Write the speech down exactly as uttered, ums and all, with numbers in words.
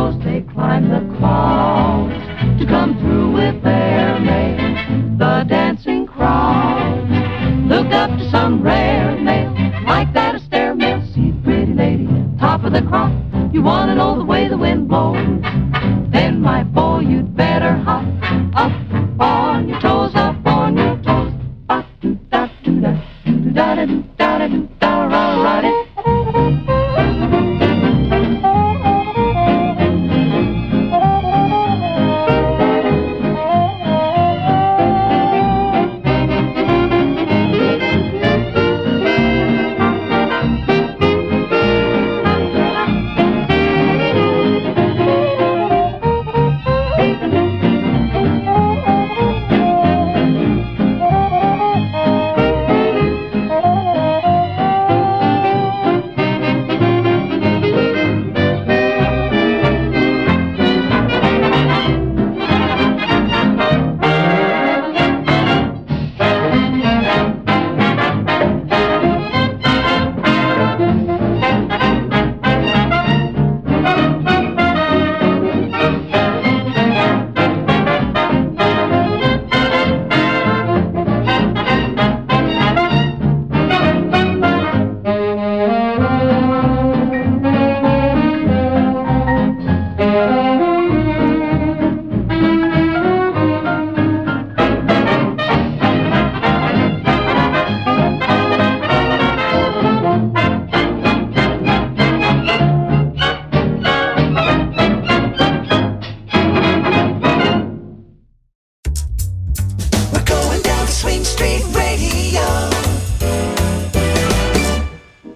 toast. They climb the clouds to come through with their mail. The dancing crowd look up to some rare mail, like that a stair mail. See the pretty lady, top of the crop. You want to know the way the wind blows? Then, my boy, you'd better hop up on your toes, up on your toes. Ba do da do da do da da do da da do da ra ra it. Swing Street Radio.